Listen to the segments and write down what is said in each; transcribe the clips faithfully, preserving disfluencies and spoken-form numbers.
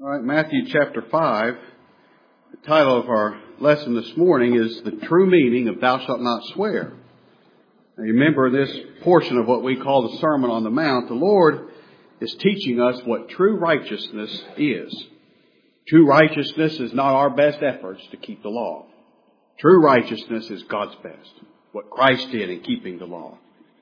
All right, Matthew chapter five. The title of our lesson this morning is The True Meaning of Thou Shalt Not Swear. Now, you remember this portion of what we call the Sermon on the Mount. The Lord is teaching us what true righteousness is. True righteousness is not our best efforts to keep the law. True righteousness is God's best, what Christ did in keeping the law.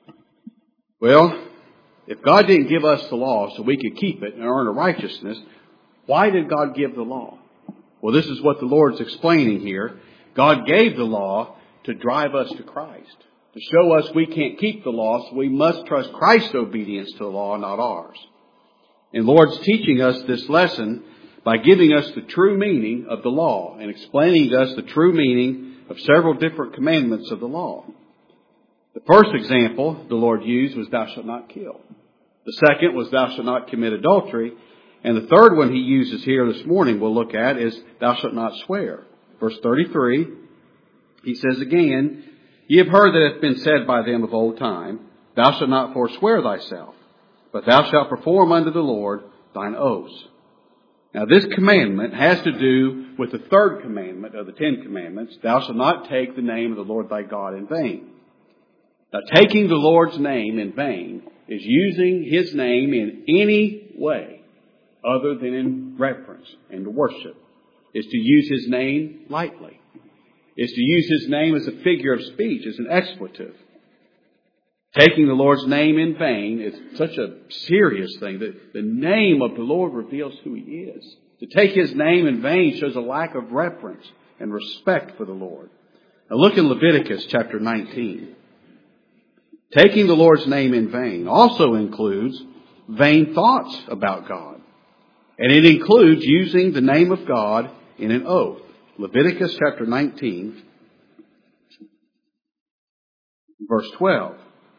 Well, if God didn't give us the law so we could keep it and earn a righteousness, why did God give the law? Well, this is what the Lord's explaining here. God gave the law to drive us to Christ, to show us we can't keep the law, so we must trust Christ's obedience to the law, not ours. And the Lord's teaching us this lesson by giving us the true meaning of the law and explaining to us the true meaning of several different commandments of the law. The first example the Lord used was thou shalt not kill. The second was thou shalt not commit adultery. And the third one he uses here this morning we'll look at is thou shalt not swear. Verse thirty-three, he says again, Ye have heard that it hath been said by them of old time, Thou shalt not forswear thyself, but thou shalt perform unto the Lord thine oaths. Now this commandment has to do with the third commandment of the Ten Commandments, Thou shalt not take the name of the Lord thy God in vain. Now taking the Lord's name in vain is using His name in any way other than in reverence and worship, is to use His name lightly, is to use His name as a figure of speech, as an expletive. Taking the Lord's name in vain is such a serious thing. The, the name of the Lord reveals who He is. To take His name in vain shows a lack of reverence and respect for the Lord. Now look in Leviticus chapter nineteen. Taking the Lord's name in vain also includes vain thoughts about God. And it includes using the name of God in an oath. Leviticus chapter nineteen, verse twelve.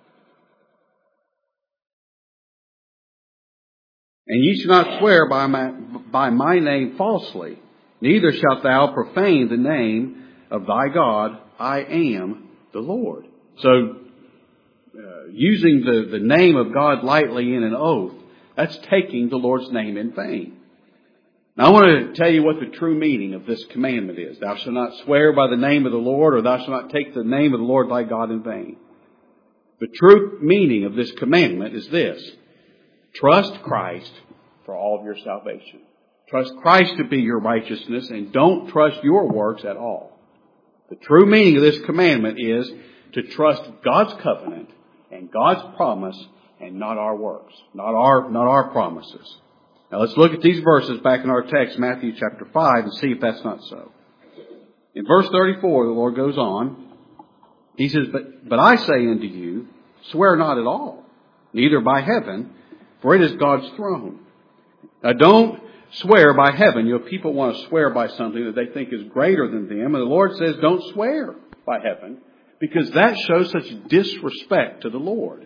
And ye shall not swear by my, by my name falsely, neither shalt thou profane the name of thy God. I am the Lord. So, uh, using the, the name of God lightly in an oath, that's taking the Lord's name in vain. Now I want to tell you what the true meaning of this commandment is. Thou shalt not swear by the name of the Lord, or thou shalt not take the name of the Lord thy God in vain. The true meaning of this commandment is this. Trust Christ for all of your salvation. Trust Christ to be your righteousness, and don't trust your works at all. The true meaning of this commandment is to trust God's covenant and God's promise, and not our works, not our, not our promises. Now let's look at these verses back in our text, Matthew chapter five, and see if that's not so. In verse thirty-four, the Lord goes on. He says, But, but I say unto you, swear not at all, neither by heaven, for it is God's throne. Now don't swear by heaven. You know, people want to swear by something that they think is greater than them. And the Lord says, don't swear by heaven, because that shows such disrespect to the Lord.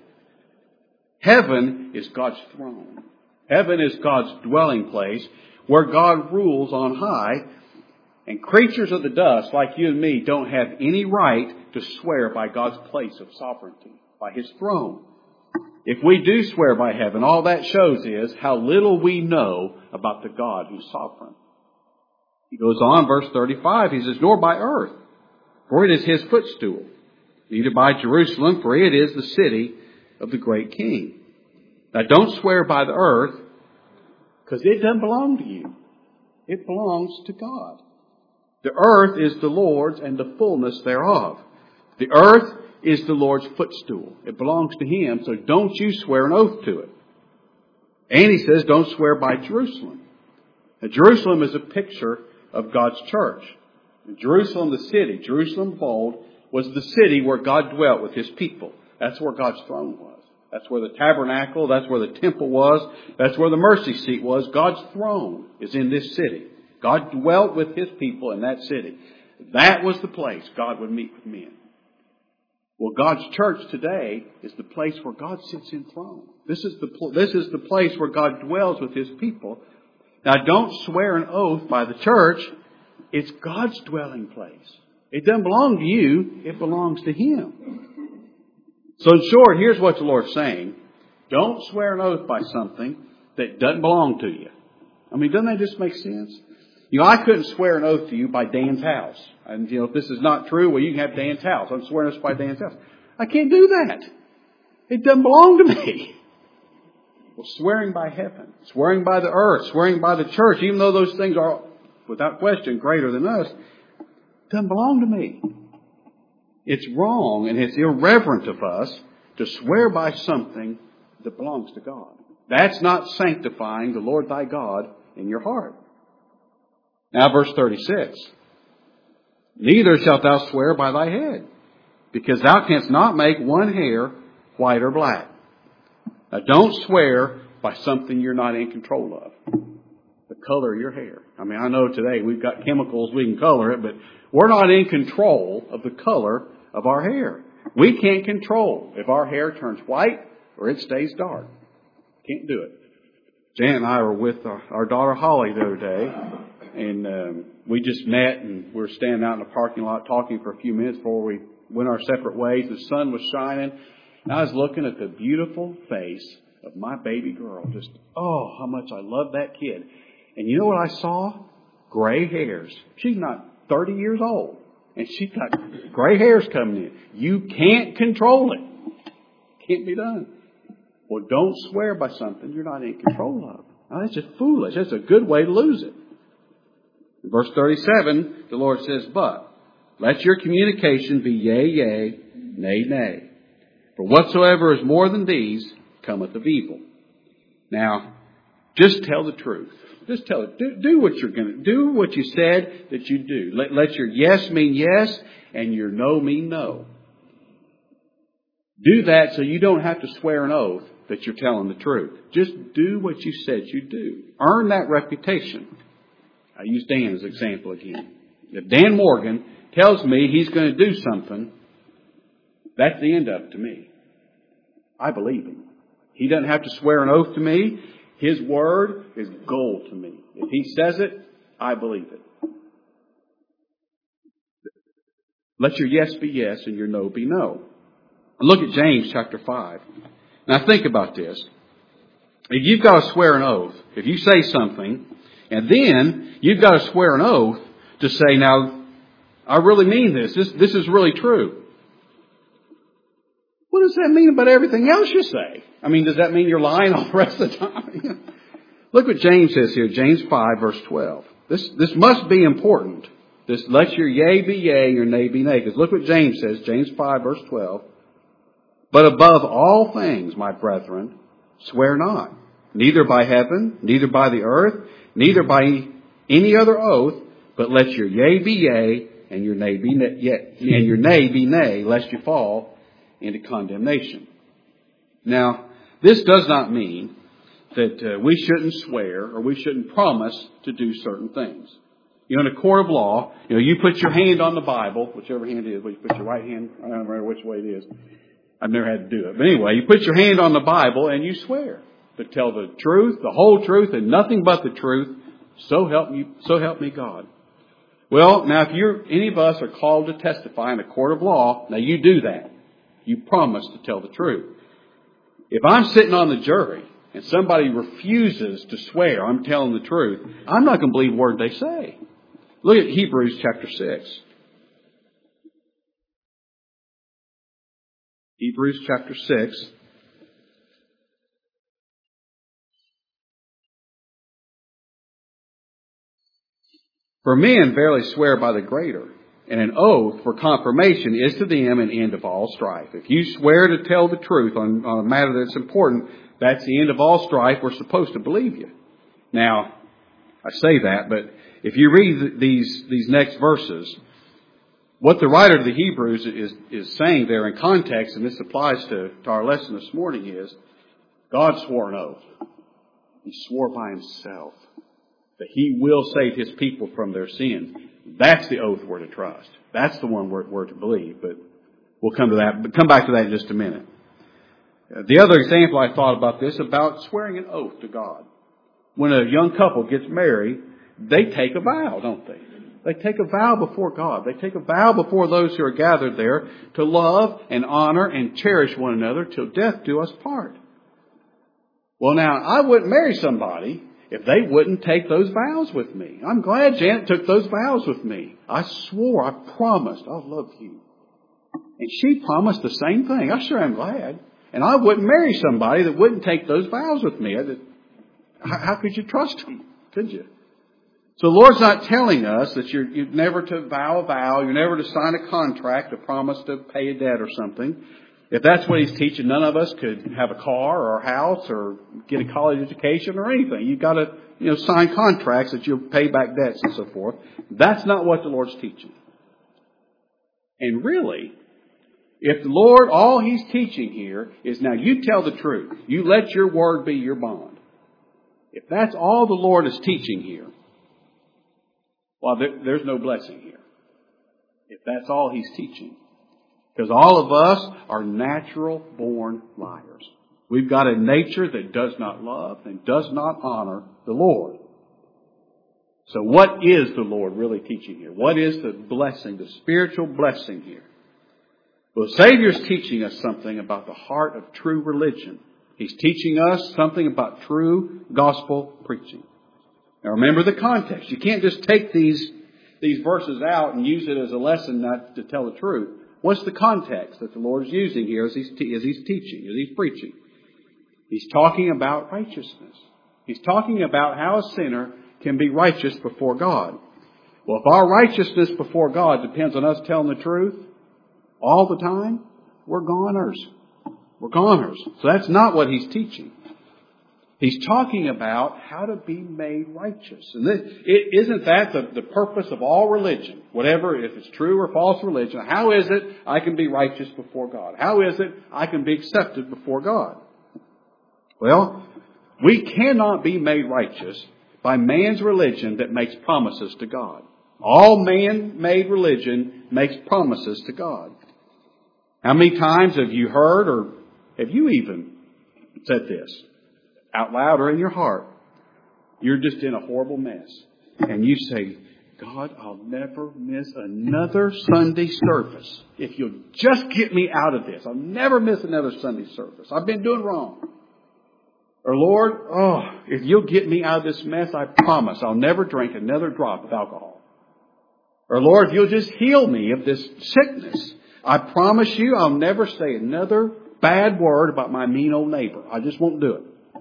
Heaven is God's throne. Heaven is God's dwelling place where God rules on high. And creatures of the dust like you and me don't have any right to swear by God's place of sovereignty, by His throne. If we do swear by heaven, all that shows is how little we know about the God who's sovereign. He goes on, verse thirty-five, he says, Nor by earth, for it is His footstool. Neither by Jerusalem, for it is the city of the great King. Now don't swear by the earth, because it doesn't belong to you. It belongs to God. The earth is the Lord's and the fullness thereof. The earth is the Lord's footstool. It belongs to Him, so don't you swear an oath to it. And he says don't swear by Jerusalem. Now Jerusalem is a picture of God's church. Jerusalem, the city, Jerusalem of old, was the city where God dwelt with His people. That's where God's throne was. That's where the tabernacle, that's where the temple was, that's where the mercy seat was. God's throne is in this city. God dwelt with His people in that city. That was the place God would meet with men. Well, God's church today is the place where God sits enthroned. This is the pl- this is the place where God dwells with His people. Now, don't swear an oath by the church. It's God's dwelling place. It doesn't belong to you. It belongs to Him. So in short, here's what the Lord's saying. Don't swear an oath by something that doesn't belong to you. I mean, doesn't that just make sense? You know, I couldn't swear an oath to you by Dan's house. And, you know, if this is not true, well, you can have Dan's house. I'm swearing this by Dan's house. I can't do that. It doesn't belong to me. Well, swearing by heaven, swearing by the earth, swearing by the church, even though those things are, without question, greater than us, doesn't belong to me. It's wrong and it's irreverent of us to swear by something that belongs to God. That's not sanctifying the Lord thy God in your heart. Now verse thirty-six. Neither shalt thou swear by thy head, because thou canst not make one hair white or black. Now don't swear by something you're not in control of. The color of your hair. I mean, I know today we've got chemicals, we can color it, but we're not in control of the color of our hair. We can't control if our hair turns white or it stays dark. Can't do it. Janet and I were with our, our daughter Holly the other day, and um, we just met and we were standing out in the parking lot talking for a few minutes before we went our separate ways. The sun was shining, and I was looking at the beautiful face of my baby girl. Just, oh, how much I love that kid. And you know what I saw? Gray hairs. She's not thirty years old, and she's got gray hairs coming in. You can't control it. Can't be done. Well, don't swear by something you're not in control of. Now, that's just foolish. That's a good way to lose it. In verse thirty-seven, the Lord says, but let your communication be yea, yea, nay, nay. For whatsoever is more than these cometh of evil. Now, just tell the truth. Just tell it. Do, do what you're going to do. What you said that you do. Let, let your yes mean yes and your no mean no. Do that so you don't have to swear an oath that you're telling the truth. Just do what you said you do. Earn that reputation. I use Dan as an example again. If Dan Morgan tells me he's going to do something, that's the end of it to me. I believe him. He doesn't have to swear an oath to me. His word is gold to me. If he says it, I believe it. Let your yes be yes and your no be no. Look at James chapter five. Now think about this. If you've got to swear an oath, if you say something, and then you've got to swear an oath to say, now, I really mean this. This, this is really true. What does that mean about everything else you say? I mean, does that mean you're lying all the rest of the time? Look what James says here, James five, verse twelve. This, this must be important. This, let your yea be yea, your nay be nay. Because look what James says, James five, verse twelve. But above all things, my brethren, swear not, neither by heaven, neither by the earth, neither by any other oath, but let your yea be yea, and your nay be nay, and your nay be nay, lest you fall into condemnation. Now, this does not mean that uh, we shouldn't swear or we shouldn't promise to do certain things. You know, in a court of law, you know, you put your hand on the Bible, whichever hand it is, well, you put your right hand, I don't remember which way it is. I've never had to do it. But anyway, you put your hand on the Bible and you swear to tell the truth, the whole truth, and nothing but the truth. So help me, so help me God. Well, now if you're, any of us are called to testify in a court of law, now you do that. You promise to tell the truth. If I'm sitting on the jury and somebody refuses to swear I'm telling the truth, I'm not going to believe a word they say. Look at Hebrews chapter six. Hebrews chapter six. For men verily swear by the greater, and an oath for confirmation is to them an end of all strife. If you swear to tell the truth on, on a matter that's important, that's the end of all strife. We're supposed to believe you. Now, I say that, but if you read these, these next verses, what the writer of the Hebrews is, is saying there in context, and this applies to, to our lesson this morning, is God swore an oath. He swore by himself that he will save his people from their sins. That's the oath we're to trust. That's the one we're, we're to believe. But we'll come to that. But come back to that in just a minute. Uh, the other example I thought about this, about swearing an oath to God. When a young couple gets married, they take a vow, don't they? They take a vow before God. They take a vow before those who are gathered there to love and honor and cherish one another till death do us part. Well, now, I wouldn't marry somebody if they wouldn't take those vows with me. I'm glad Janet took those vows with me. I swore, I promised, I'll love you. And she promised the same thing. I sure am glad. And I wouldn't marry somebody that wouldn't take those vows with me. I did, how, how could you trust them? Could you? So the Lord's not telling us that you're, you're never to vow a vow, you're never to sign a contract, a promise to pay a debt or something. If that's what He's teaching, none of us could have a car or a house or get a college education or anything. You've got to, you know, sign contracts that you'll pay back debts and so forth. That's not what the Lord's teaching. And really, if the Lord, all He's teaching here is now you tell the truth. You let your word be your bond. If that's all the Lord is teaching here, well, there, there's no blessing here. If that's all He's teaching. Because all of us are natural born liars. We've got a nature that does not love and does not honor the Lord. So what is the Lord really teaching here? What is the blessing, the spiritual blessing here? Well, the Savior's teaching us something about the heart of true religion. He's teaching us something about true gospel preaching. Now remember the context. You can't just take these, these verses out and use it as a lesson not to tell the truth. What's the context that the Lord is using here as He's, te- as he's teaching, as He's preaching? He's talking about righteousness. He's talking about how a sinner can be righteous before God. Well, if our righteousness before God depends on us telling the truth all the time, we're goners. We're goners. So that's not what He's teaching. He's talking about how to be made righteous. And this, it, isn't that the, the purpose of all religion? Whatever, if it's true or false religion, how is it I can be righteous before God? How is it I can be accepted before God? Well, we cannot be made righteous by man's religion that makes promises to God. All man-made religion makes promises to God. How many times have you heard, or have you even said this out loud or in your heart? You're just in a horrible mess. And you say, God, I'll never miss another Sunday service. If you'll just get me out of this, I'll never miss another Sunday service. I've been doing wrong. Or Lord, oh, if you'll get me out of this mess, I promise I'll never drink another drop of alcohol. Or Lord, if you'll just heal me of this sickness, I promise you I'll never say another bad word about my mean old neighbor. I just won't do it.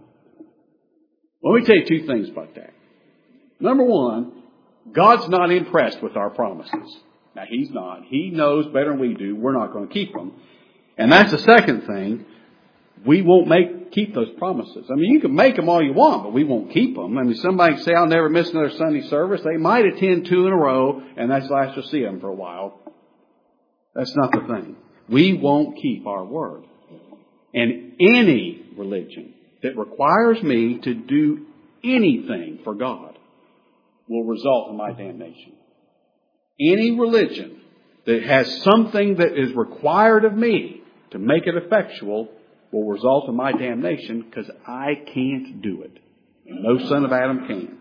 Let me tell you two things about that. Number one, God's not impressed with our promises. Now, He's not. He knows better than we do. We're not going to keep them. And that's the second thing. We won't make keep those promises. I mean, you can make them all you want, but we won't keep them. I mean, somebody can say, I'll never miss another Sunday service. They might attend two in a row, and that's the last you'll see them for a while. That's not the thing. We won't keep our word. And any religion that requires me to do anything for God will result in my damnation. Any religion that has something that is required of me to make it effectual will result in my damnation because I can't do it. And no son of Adam can.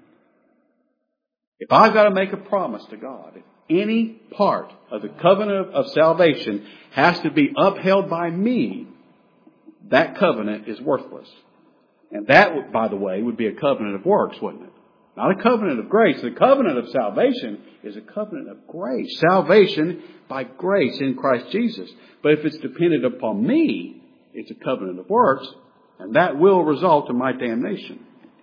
If I've got to make a promise to God, if any part of the covenant of salvation has to be upheld by me, that covenant is worthless. And that, by the way, would be a covenant of works, wouldn't it? Not a covenant of grace. The covenant of salvation is a covenant of grace. Salvation by grace in Christ Jesus. But if it's dependent upon me, it's a covenant of works, and that will result in my damnation.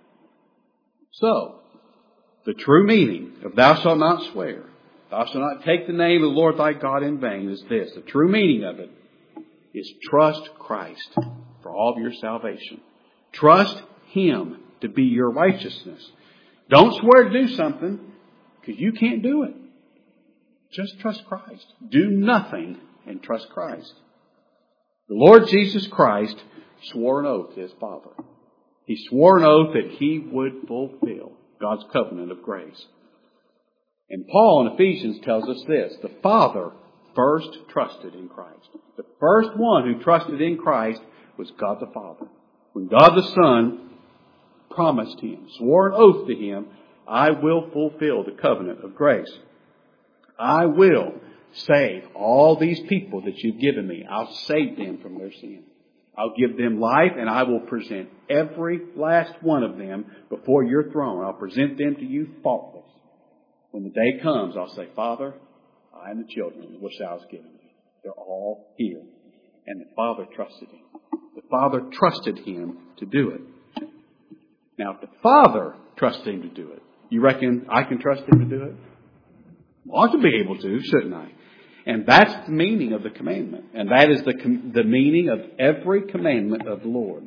So, the true meaning of thou shalt not swear, thou shalt not take the name of the Lord thy God in vain is this. The true meaning of it is trust Christ for all of your salvation. Trust Him to be your righteousness. Don't swear to do something because you can't do it. Just trust Christ. Do nothing and trust Christ. The Lord Jesus Christ swore an oath to His Father. He swore an oath that He would fulfill God's covenant of grace. And Paul in Ephesians tells us this. The Father first trusted in Christ. The first one who trusted in Christ was God the Father. When God the Son promised Him, swore an oath to Him, I will fulfill the covenant of grace. I will save all these people that you've given me. I'll save them from their sin. I'll give them life, and I will present every last one of them before your throne. I'll present them to you faultless. When the day comes, I'll say, Father, I am the children which thou hast given me. They're all here. And the Father trusted him. The Father trusted him to do it. Now, if the Father trusted him to do it, you reckon I can trust him to do it? I ought to be able to, shouldn't I? And that's the meaning of the commandment. And that is the com- the meaning of every commandment of the Lord.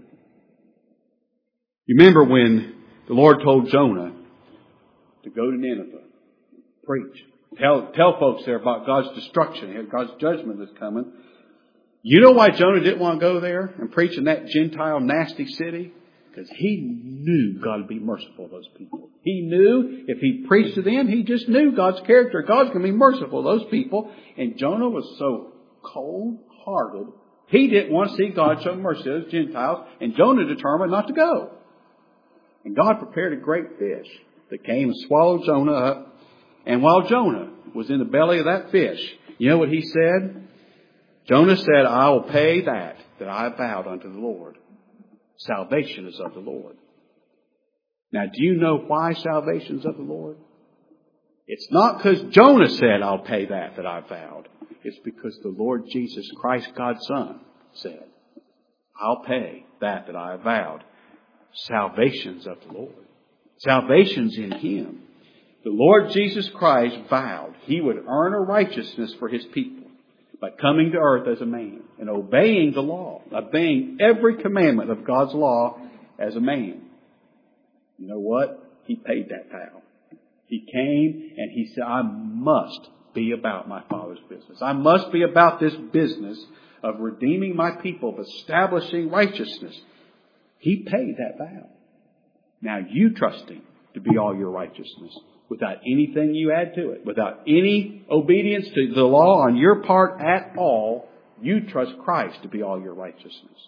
You remember when the Lord told Jonah to go to Nineveh, preach, tell tell folks there about God's destruction, God's judgment that's coming. You know why Jonah didn't want to go there and preach in that Gentile nasty city? Because he knew God would be merciful to those people. He knew if he preached to them, he just knew God's character. God's going to be merciful to those people. And Jonah was so cold-hearted, he didn't want to see God show mercy to those Gentiles. And Jonah determined not to go. And God prepared a great fish that came and swallowed Jonah up. And while Jonah was in the belly of that fish, you know what he said? Jonah said, I will pay that that I vowed unto the Lord. Salvation is of the Lord. Now, do you know why salvation is of the Lord? It's not because Jonah said, I'll pay that that I vowed. It's because the Lord Jesus Christ, God's Son, said, I'll pay that that I vowed. Salvation's of the Lord. Salvation's in Him. The Lord Jesus Christ vowed He would earn a righteousness for His people by coming to earth as a man and obeying the law, obeying every commandment of God's law as a man. You know what? He paid that vow. He came and He said, I must be about my Father's business. I must be about this business of redeeming my people, of establishing righteousness. He paid that vow. Now you trust Him to be all your righteousness without anything you add to it, without any obedience to the law on your part at all. You trust Christ to be all your righteousness.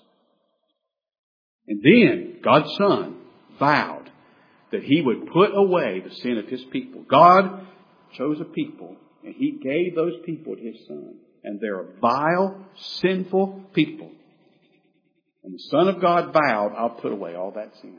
And then God's Son vowed that He would put away the sin of His people. God chose a people and He gave those people to His Son. And they're a vile, sinful people. And the Son of God vowed, I'll put away all that sin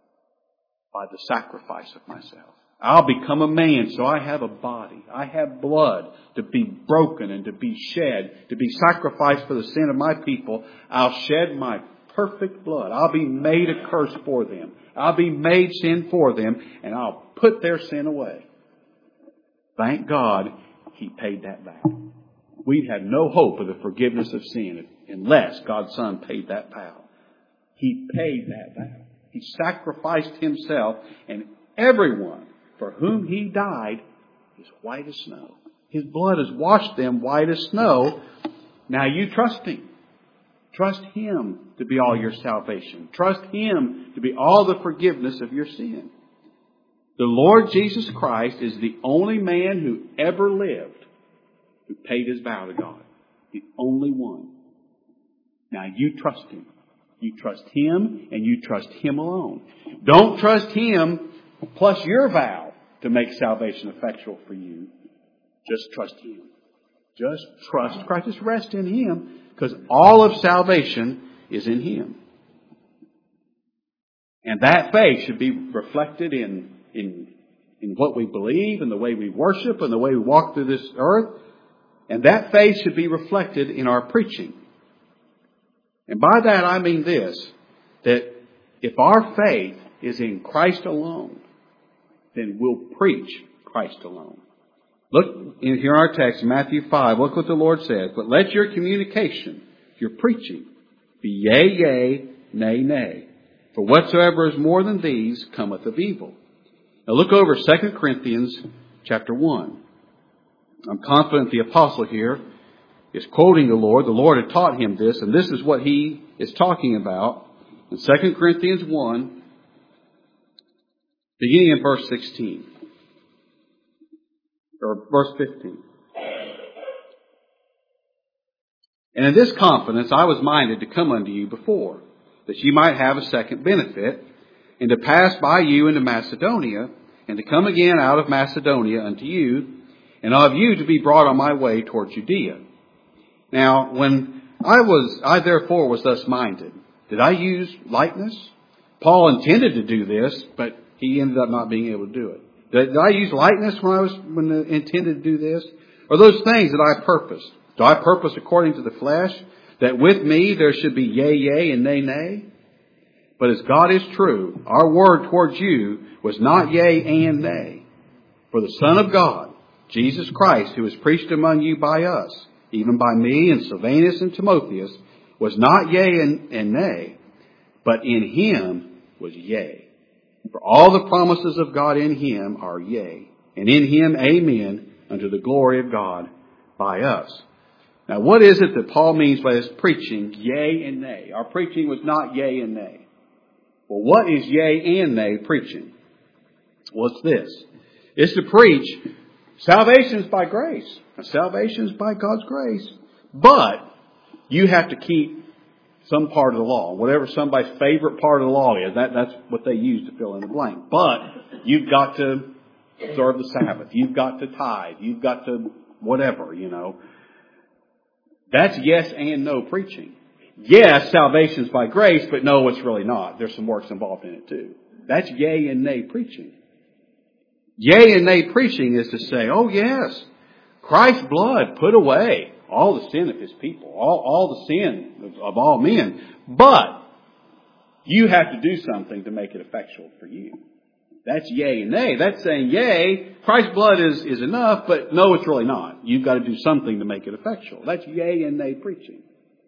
by the sacrifice of myself. I'll become a man, so I have a body. I have blood to be broken and to be shed, to be sacrificed for the sin of my people. I'll shed my perfect blood. I'll be made a curse for them. I'll be made sin for them, and I'll put their sin away. Thank God He paid that back. We'd have no hope of the forgiveness of sin unless God's Son paid that vow. He paid that vow. He sacrificed Himself, and everyone for whom He died is white as snow. His blood has washed them white as snow. Now you trust Him. Trust Him to be all your salvation. Trust Him to be all the forgiveness of your sin. The Lord Jesus Christ is the only man who ever lived who paid his vow to God. The only one. Now you trust Him. You trust Him and you trust Him alone. Don't trust Him plus your vow to make salvation effectual for you. Just trust Him. Just trust Christ. Just rest in Him, because all of salvation is in Him. And that faith should be reflected in, in, in what we believe and the way we worship and the way we walk through this earth. And that faith should be reflected in our preaching. And by that I mean this, that if our faith is in Christ alone, then we'll preach Christ alone. Look in here in our text, Matthew five. Look what the Lord says. But let your communication, your preaching, be yea, yea, nay, nay. For whatsoever is more than these cometh of evil. Now look over Second Corinthians chapter one. I'm confident the apostle here is quoting the Lord. The Lord had taught him this, and this is what he is talking about. In Second Corinthians one, beginning in verse sixteen. Or verse fifteen. And in this confidence I was minded to come unto you before, that ye might have a second benefit, and to pass by you into Macedonia, and to come again out of Macedonia unto you, and of you to be brought on my way toward Judea. Now, when I was, I therefore was thus minded. Did I use lightness? Paul intended to do this, but he ended up not being able to do it. Did, did I use lightness when I was, when I intended to do this? Or those things that I purposed? Do I purpose according to the flesh, that with me there should be yea, yea, and nay, nay? But as God is true, our word towards you was not yea and nay. For the Son of God, Jesus Christ, who was preached among you by us, even by me and Silvanus and Timotheus, was not yea and, and nay, but in him was yea. For all the promises of God in him are yea, and in him amen, unto the glory of God by us. Now what is it that Paul means by this preaching, yea and nay? Our preaching was not yea and nay. Well, what is yea and nay preaching? What's this? It's to preach salvation is by grace. Salvation is by God's grace. But you have to keep some part of the law. Whatever somebody's favorite part of the law is, that, that's what they use to fill in the blank. But you've got to observe the Sabbath. You've got to tithe. You've got to whatever, you know. That's yes and no preaching. Yes, salvation is by grace, but no, it's really not. There's some works involved in it too. That's yea and nay preaching. Yea and nay preaching is to say, oh yes, Christ's blood put away all the sin of his people, all, all the sin of, of all men. But you have to do something to make it effectual for you. That's yea and nay. That's saying, yea, Christ's blood is, is enough, but no, it's really not. You've got to do something to make it effectual. That's yea and nay preaching.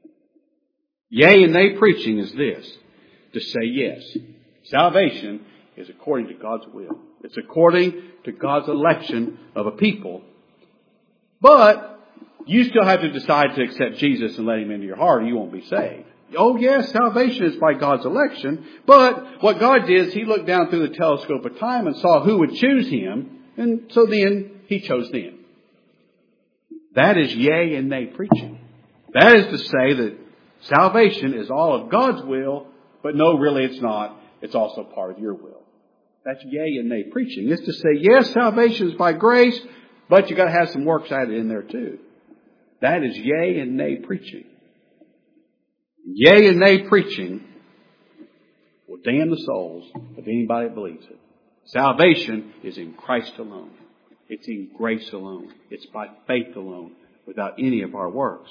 Yea and nay preaching is this, to say yes. Salvation is according to God's will. It's according to God's election of a people. But you still have to decide to accept Jesus and let him into your heart or you won't be saved. Oh yes, salvation is by God's election. But what God did is he looked down through the telescope of time and saw who would choose him. And so then he chose them. That is yea and nay preaching. That is to say that salvation is all of God's will, but no, really it's not. It's also part of your will. That's yea and nay preaching. It's to say, yes, salvation is by grace, but you got to have some works added in there too. That is yea and nay preaching. Yea and nay preaching will damn the souls of anybody that believes it. Salvation is in Christ alone. It's in grace alone. It's by faith alone, without any of our works.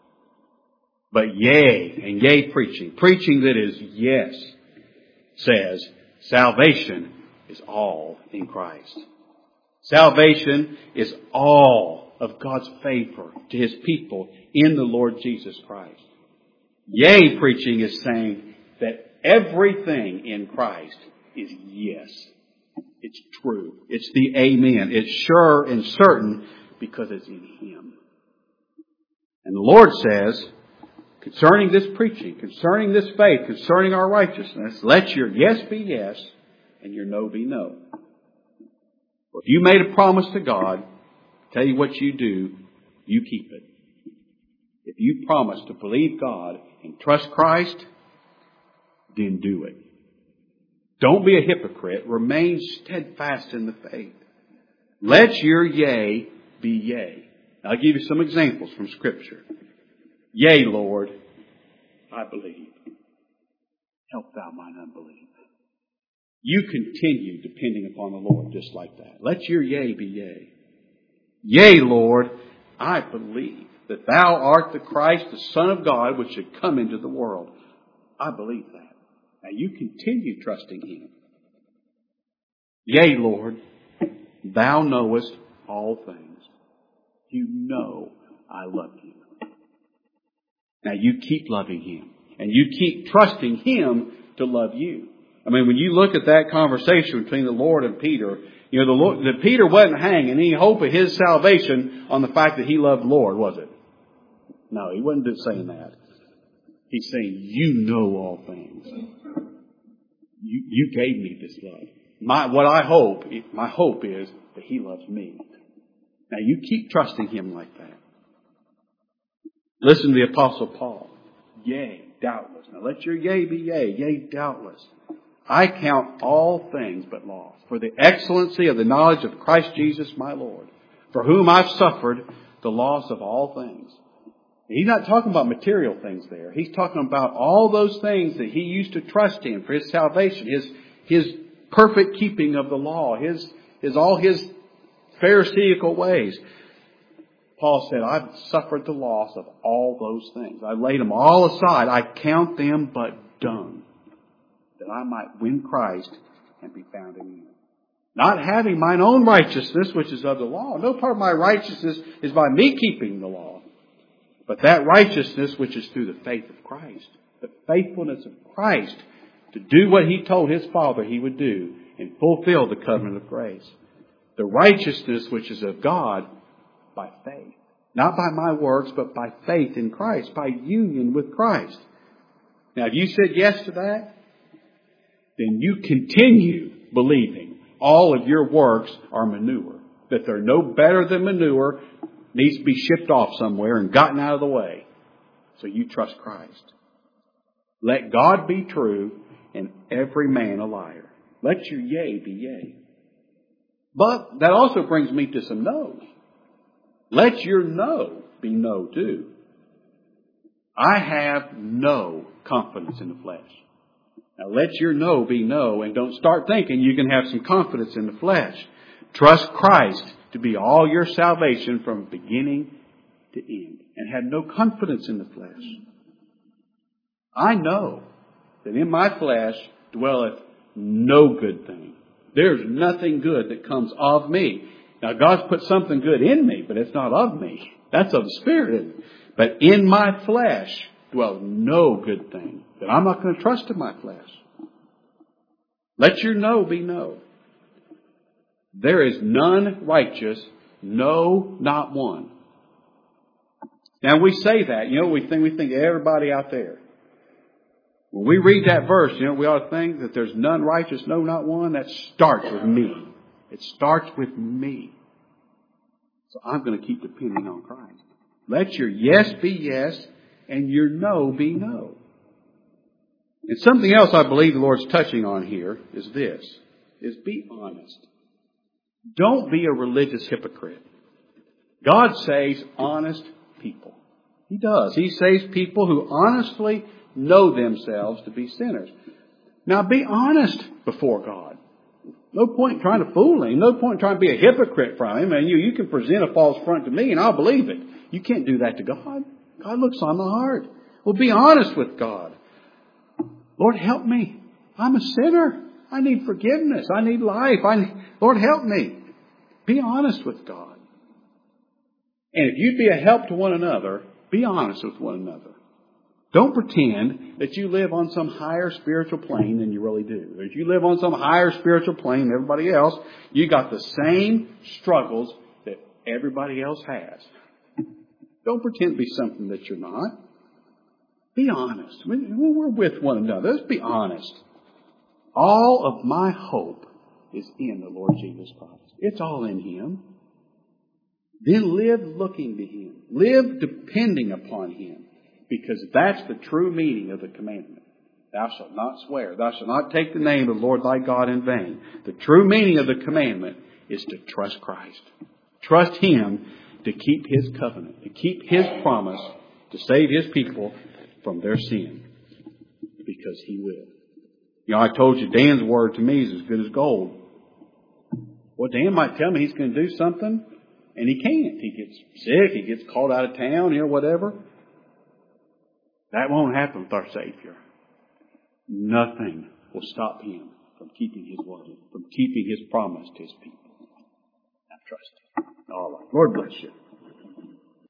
But yea and yea preaching, preaching that is yes, says salvation is all in Christ. Salvation is all of God's favor to his people in the Lord Jesus Christ. Yea preaching is saying that everything in Christ is yes. It's true. It's the amen. It's sure and certain because it's in him. And the Lord says, concerning this preaching, concerning this faith, concerning our righteousness, let your yes be yes and your no be no. For if you made a promise to God, tell you what you do, you keep it. If you promise to believe God and trust Christ, then do it. Don't be a hypocrite. Remain steadfast in the faith. Let your yea be yea. I'll give you some examples from Scripture. Yea, Lord, I believe. Help thou mine unbelief. You continue depending upon the Lord just like that. Let your yea be yea. Yea, Lord, I believe that thou art the Christ, the Son of God, which should come into the world. I believe that. Now you continue trusting him. Yea, Lord, thou knowest all things. You know I love you. Now you keep loving him. And you keep trusting him to love you. I mean, when you look at that conversation between the Lord and Peter, you know, the Lord, the Peter wasn't hanging any hope of his salvation on the fact that he loved the Lord, was it? No, he wasn't just saying that. He's saying, you know all things. You, you gave me this love. My, what I hope, my hope is that he loves me. Now you keep trusting him like that. Listen to the Apostle Paul. Yea, doubtless. Now let your yea be yea. Yea, doubtless. I count all things but loss for the excellency of the knowledge of Christ Jesus my Lord, for whom I've suffered the loss of all things, He's not talking about material things there. He's talking about all those things that he used to trust in for his salvation, his his perfect keeping of the law, his his all his Pharisaical ways. Paul said, I've suffered the loss of all those things. I laid them all aside. I count them but dung, that I might win Christ and be found in him. Not having mine own righteousness, which is of the law. No part of my righteousness is by me keeping the law. But that righteousness which is through the faith of Christ. The faithfulness of Christ to do what he told his Father he would do and fulfill the covenant of grace. The righteousness which is of God by faith. Not by my works, but by faith in Christ. By union with Christ. Now, if you said yes to that, then you continue believing all of your works are manure. That they're no better than manure, needs to be shipped off somewhere and gotten out of the way. So you trust Christ. Let God be true and every man a liar. Let your yea be yea. But that also brings me to some no's. Let your no be no too. I have no confidence in the flesh. Now let your no be no, and don't start thinking you can have some confidence in the flesh. Trust Christ to be all your salvation from beginning to end, and have no confidence in the flesh. I know that in my flesh dwelleth no good thing. There's nothing good that comes of me. Now God's put something good in me, but it's not of me. That's of the Spirit. But in my flesh dwells no good thing. That I'm not going to trust in my flesh. Let your no be no. There is none righteous, no, not one. Now we say that, you know, we think we think everybody out there. When we read that verse, you know, we ought to think that there's none righteous, no, not one. That starts with me. It starts with me. So I'm going to keep depending on Christ. Let your yes be yes and your no be no. And something else I believe the Lord's touching on here is this, is be honest. Don't be a religious hypocrite. God saves honest people. He does. He saves people who honestly know themselves to be sinners. Now be honest before God. No point in trying to fool him. No point in trying to be a hypocrite from him. And you, you can present a false front to me and I'll believe it. You can't do that to God. God looks on the heart. Well, be honest with God. Lord, help me. I'm a sinner. I need forgiveness. I need life. I need, Lord, help me. Be honest with God. And if you'd be a help to one another, be honest with one another. Don't pretend that you live on some higher spiritual plane than you really do. If you live on some higher spiritual plane than everybody else, you got the same struggles that everybody else has. Don't pretend to be something that you're not. Be honest. We're with one another. Let's be honest. All of my hope is in the Lord Jesus Christ. It's all in Him. Then live looking to Him. Live depending upon Him. Because that's the true meaning of the commandment. Thou shalt not swear. Thou shalt not take the name of the Lord thy God in vain. The true meaning of the commandment is to trust Christ. Trust Him to keep His covenant. To keep His promise. To save His people from their sin. Because He will. You know, I told you Dan's word to me is as good as gold. Well, Dan might tell me he's going to do something, and he can't. He gets sick, he gets called out of town, you know, whatever. That won't happen with our Savior. Nothing will stop Him from keeping His word, from keeping His promise to His people. Now trust Him. All right. Lord bless you.